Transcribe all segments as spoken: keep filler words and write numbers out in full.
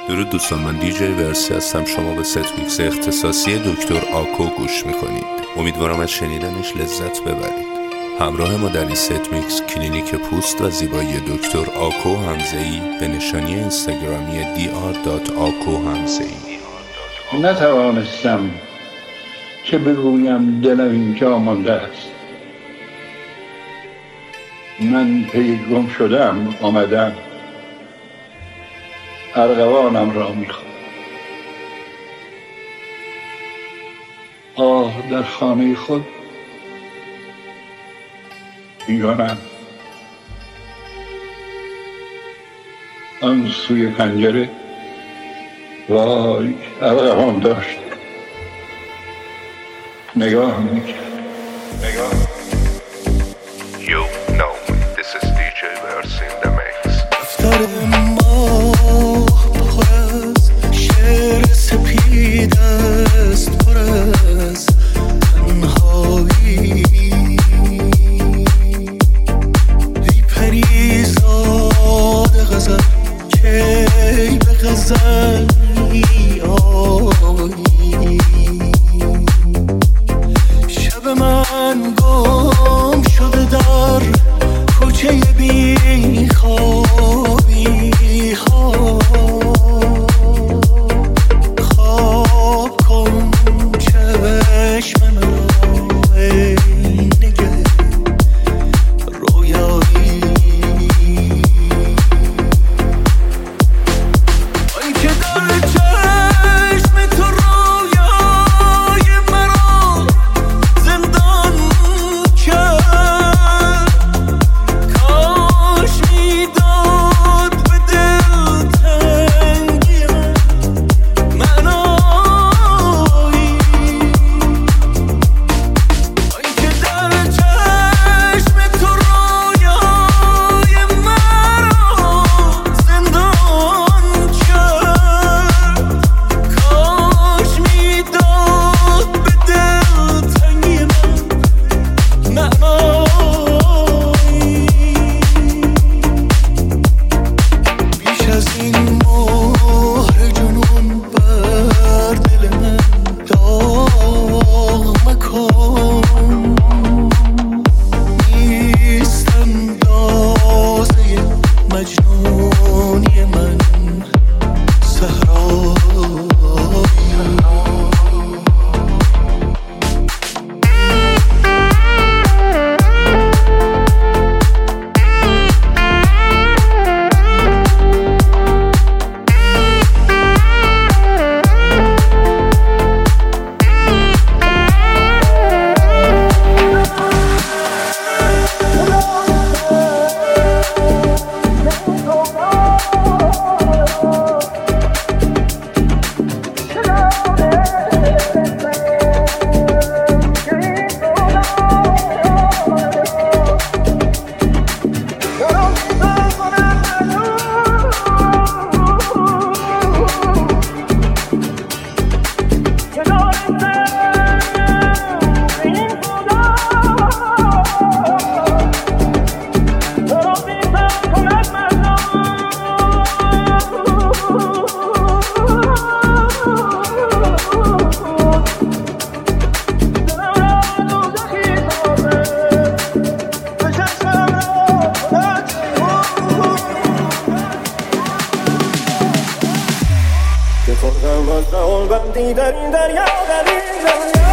درود دوستان، من دی جی ورسی هستم. شما به ست ویکس اختصاصی دکتر آکو گوش میکنید. امیدوارم از شنیدنش لذت ببرید. همراه ما در این ست میکس کلینیک پوست و زیبایی دکتر آکو حمزه‌ای به نشانی اینستاگرامی دی آر دات آکو حمزه‌ای. نتوانستم که بگویم دلم اینجا مانده است. من پی گم شدم، آمدم ارغوانم را میخوام. آه در خانه خود بیگانم، آن سوی پنجره وای ارغوان داشت نگاه میکرد. نگاه You know this is دی جی Versi in the mix. دفتر ما پر از شعر سپید است، پر از تنهایی. ای پریزاد غزل کی به غزل می آیی. شب من گم شده در کوچه بی خوابی ها. خواب کن چشم مرا ای نگه رویایی. آن که در چشم تو رویای مرا زندان کرد. کاش میداد به دل تنگی من معنایی. آن که در چشم تو رویای مرا زندان کرد. کاش میداد به دل تنگی من معنایی. بیش از این مهر جنون بر دل من داغ مکن. نیست اندازه مجنونی من صحرایی. در این دریا در این دریا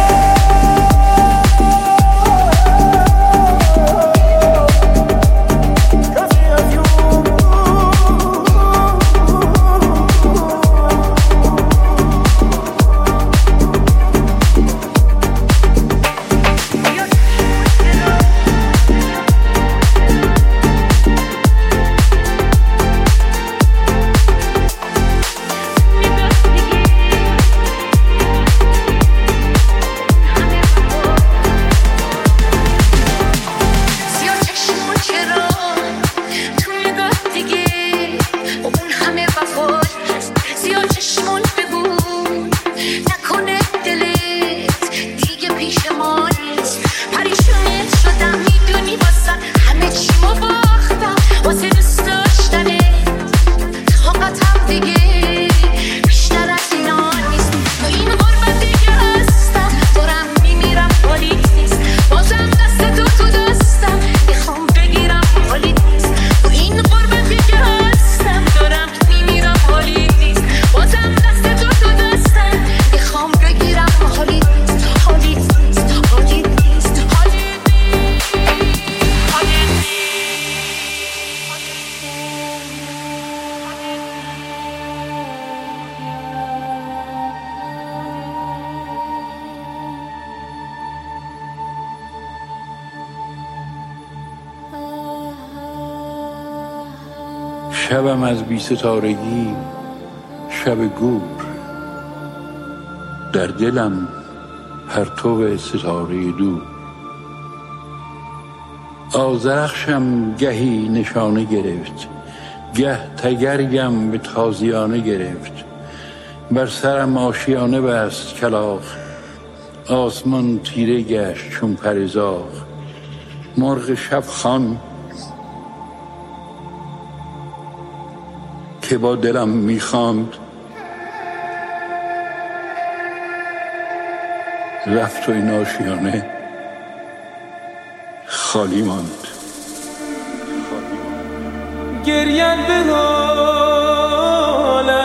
شبم از بی ستارگی شب گور، در دلم پرتو ستاره دور. آذرخشم گهی نشانه گرفت، گه تگرگم به تازیانه گرفت. بر سرم آشیانه بست کلاغ، آسمان تیره گشت چون پرزاغ. مرغ شب خوان که با دلم میخواند، رفت و این آشیانه خالی ماند. گریت به حالم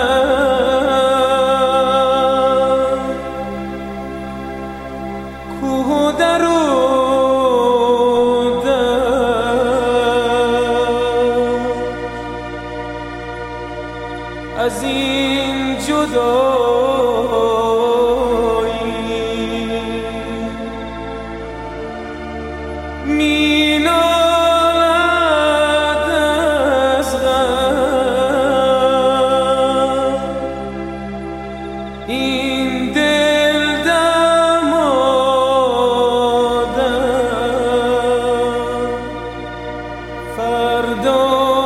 کوه در و از این جدایی می نالد از غم این دل دمادم. فردا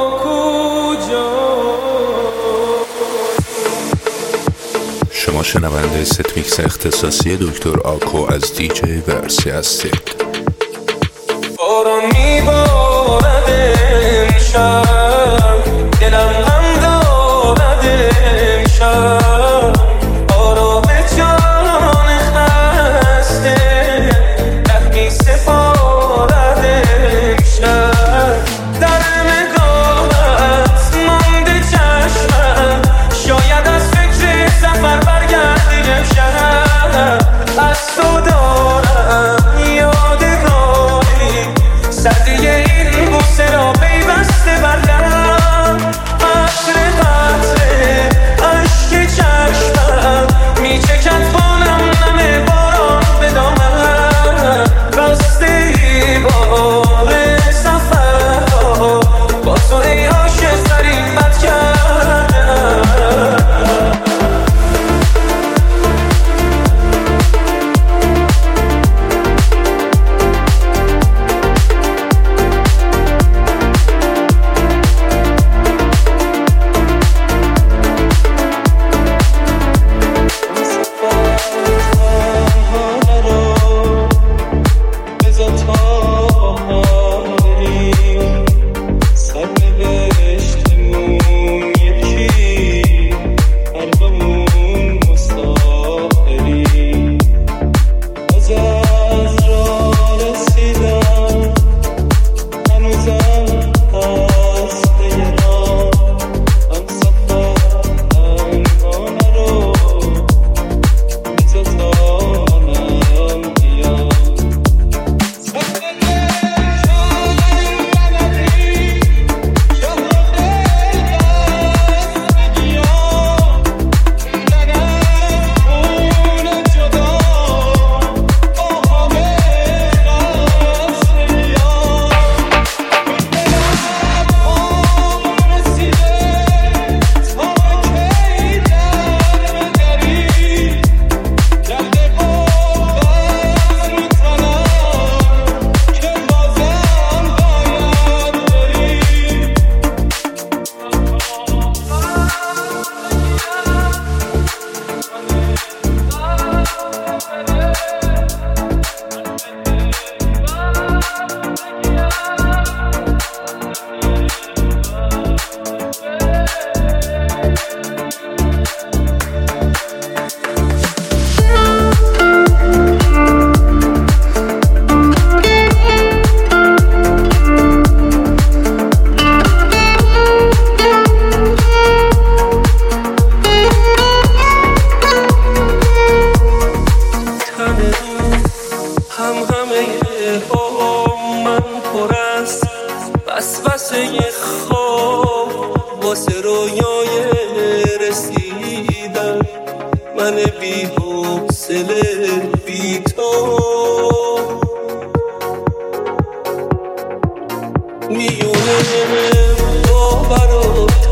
شما شنونده ست میکس اختصاصی دکتر آکو از دی جی ورسی هستید. باران میبارد امشب، دلم غم دارد امشب. آرام جان خسته ره میسپارد امشب. در نگاهت مانده چشمم، شاید از فکر سفر برگردی امشب. از تو دارم یادگاری، سردی این بوسه را پیوسته بر لب. عطر قطره اشک چشمم میچکد با نم نم باران به دامن. بسته ای بار سفرها با تو ای عاشق ترین بد کردم. واسه رویای رسیدن، من بی حوصله بی تو میونه باور و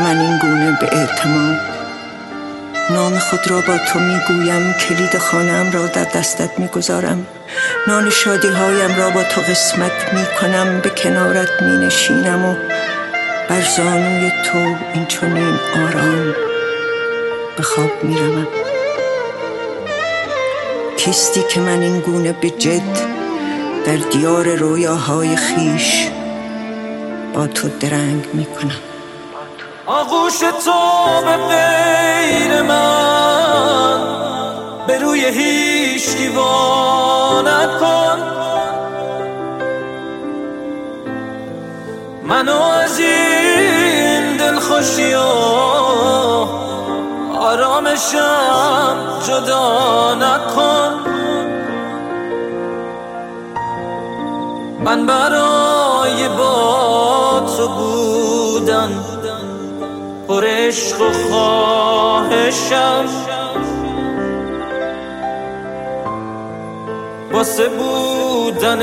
من این گونه به اعتماد. نام خود را با تو میگویم، کلید خانه‌ام را در دستت میگذارم، نان شادی هایم را با تو قسمت میکنم، به کنارت مینشینم و بر زانوی تو این چنین آرام به خواب میروم. کیستی که من این گونه به جد در دیار رویاهای خیش با تو درنگ میکنم. آغوش تو به غیر من به روی هیچ دیوانه کن، منو از این دلخوشی و آرامشم جدا نکن. من برای با تو بودن پر عشق و خواهشم، واسه بودن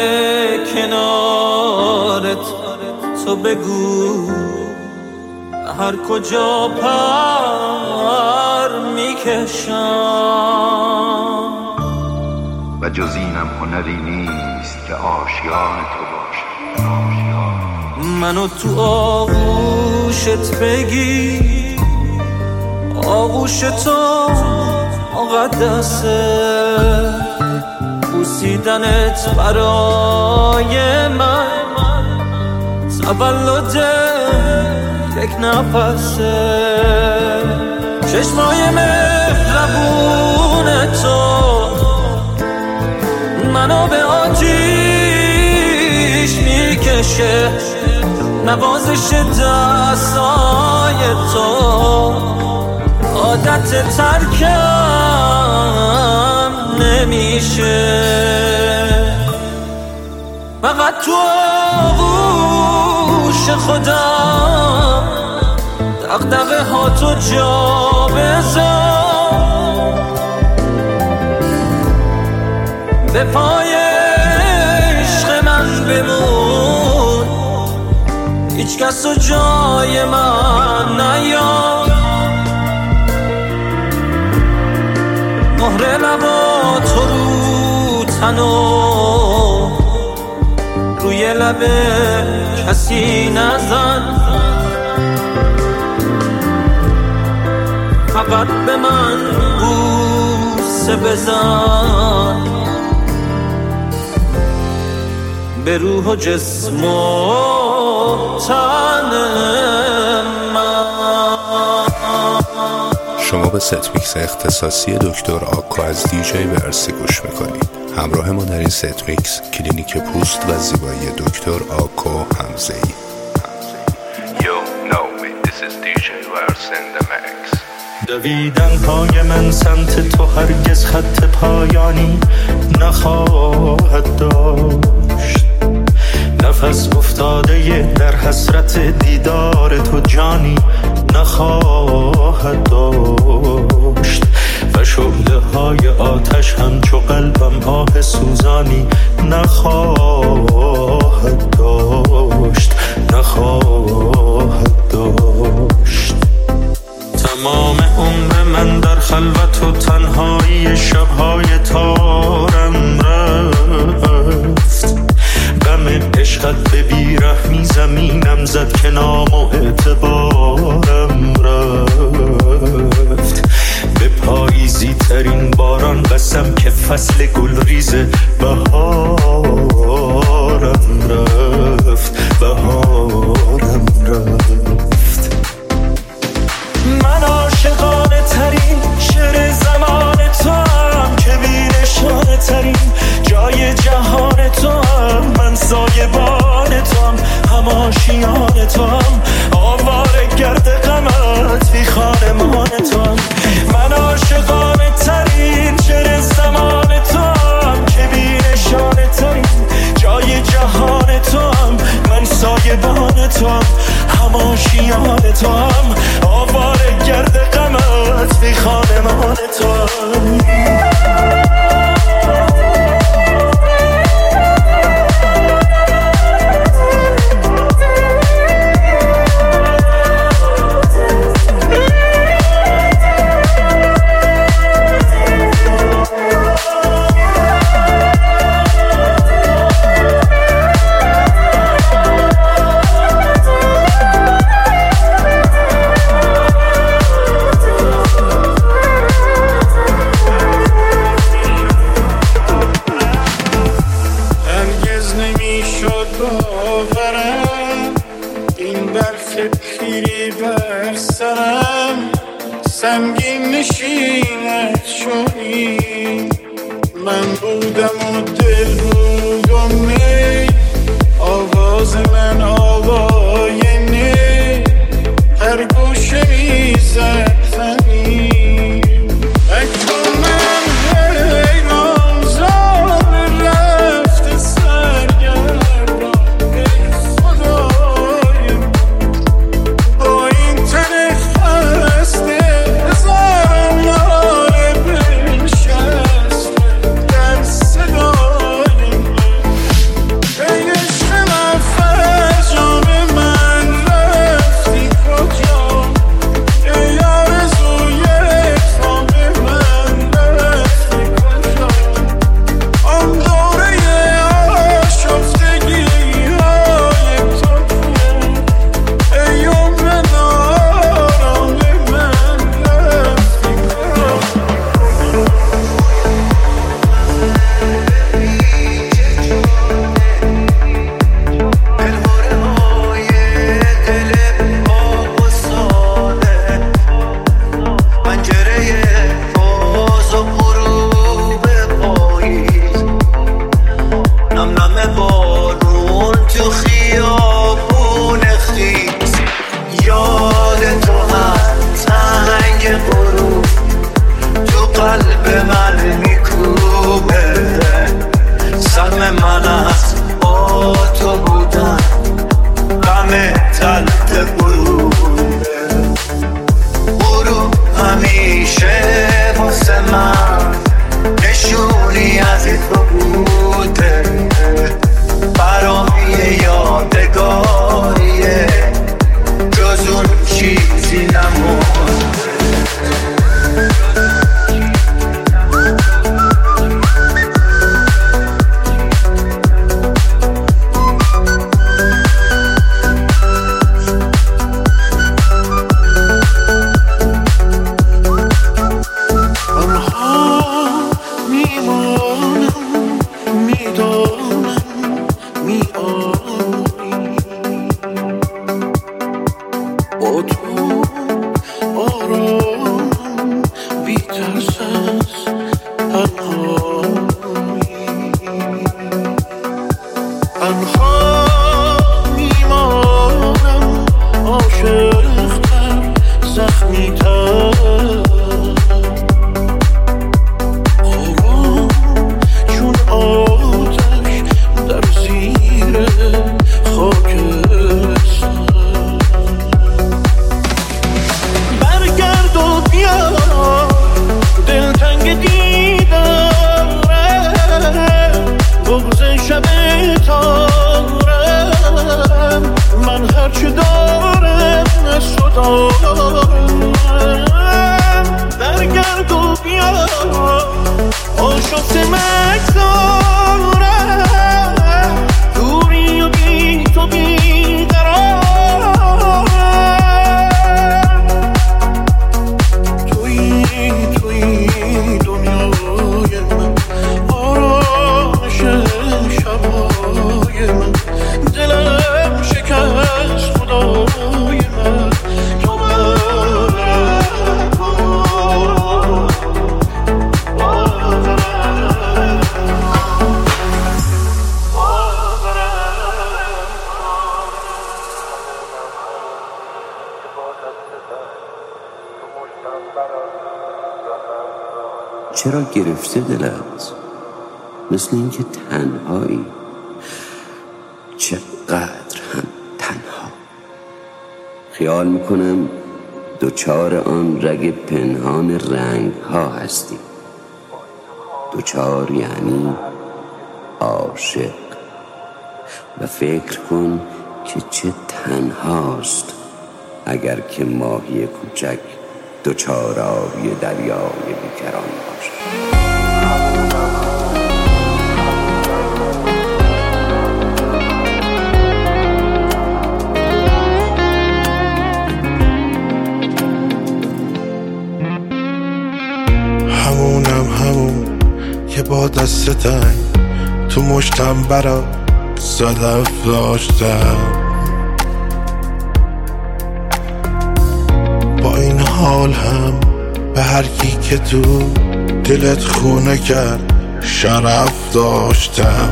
کنارت تو بگو هر کجا پر میکشم. و جز اینم هنری نیست که آشیان تو باشه. منو تو آغوشت بگی، آغوش تو مقدسه، بوسیدنت برای من تولد یک نفسه. چشمای مهربون تو منو به آتیش میکشه، نوازش دستای تو عادت ترکم نمیشه. فقط تو آغوش خودم دغدغه ها تو جا بذار، به پای عشق من بمون، هیچ کس و جای من نیار. مهر لبا تو رو تنو روی لب کسی نزن، فقط به من بوسه بزن، به روح و جسم و تن من. شما به ست میکس اختصاصی دکتر آکو از دی جی ورسی گوش میکنید. همراه ما در این ست میکس کلینیک پوست و زیبایی دکتر آکو حمزه‌ای. Yo, no, this is دی جی Verse in the mix. دویدن پای من سمت تو هرگز خط پایانی نخواهد داشت، نفس افتاده در حسرت دیدار تو جانی نخواهد داشت، و شعله های آتش همچو قلبم آه سوزانی نخواهد داشت نخواهد داشت. تمام عمر من در خلوت و تنهایی شبهای تارم رفت، غم عشقت به بیرحمی زمینم زد که نام و اعتبارم رفت. به پاییزی ترین باران قسم که فصل گلریز بهارم رفت بهارم رفت. من عاشقانه ترین شعر زمان تو هم که بی نشانه ترین جای جهان تو هم، من سایبان تو هم، هم آشیان تو هم، آواره گرد غمت بی خانمان تو هم. من عاشقانه ترین شعر زمان تو هم که بی نشانه ترین جای جهان تو هم، من سایبان تو هم، هم آشیان تو هم، آواره گرد غمت بی خانمان تو هم. کنی. من بودم و دل بود و می، آواز من آواینه هر گوشه میزد زمین. اکنون من حیران زار رفت سرگردان، ای خدای من با این تن خسته هزاران ناله بنشسته در صدای من. ای عشق من فرجام من رفتی کجا، ای آرزوی خواب من رفتی کجا. آن دوره آشفتگی های تو بود، ای عمر نارام من رفتی کجا. چرا گرفته دلت؟ مثل اینکه تنهایی، چقدر هم تنها. خیال میکنم دوچار آن رگ پنهان رنگ ها هستی. دوچار یعنی عاشق. و فکر کن که چه تنهاست اگر که ماهی کوچک دوچار آبی دریای بیکران باشد. همونم همون که با دست تنگ تو مشتم برا صدف داشتم. با این حال هم به هر کی که تو دلت خونه کرد شرف داشتم،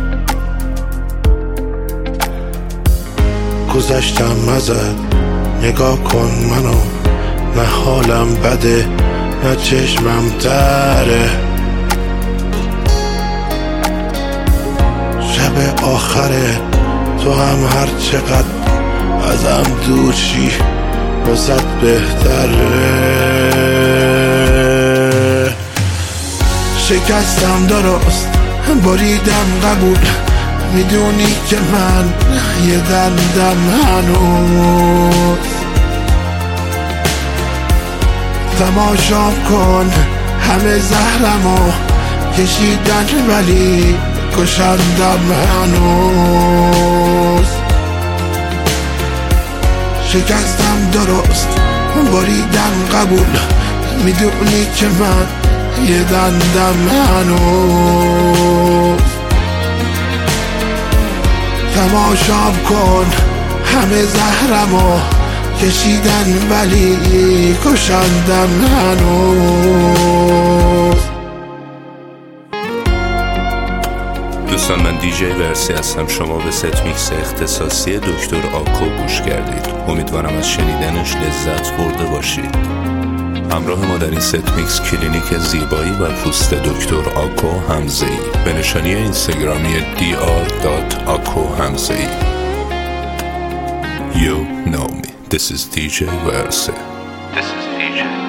گذشتم ازت نگاه کن منو، نه حالم بده نه چشمم تره، شب آخره تو هم هر چقدر ازم دور شی واسه بهتره. شکستم درست بریدم قبول، میدونی که من یه دندم هنوز، تماشا کن همه زهرمو کشیدن ولی کشندم هنوز. شکستم درست بریدم قبول، میدونی که من یه دندم هنوز، تماشا کن همه زهرمو کشیدن ولی کشندم هنوز. دوستان من دیجی ورسی هستم، شما به ست میکس اختصاصی دکتر آکو گوش کردید. امیدوارم از شنیدنش لذت برده باشید. همراه ما در این ست میکس کلینیک زیبایی و پوست دکتر آکو حمزه‌ای به نشانی اینستاگرامی دی آر دات آکو حمزه‌ای. You know me. This is دیجی ورسی. This is دیجی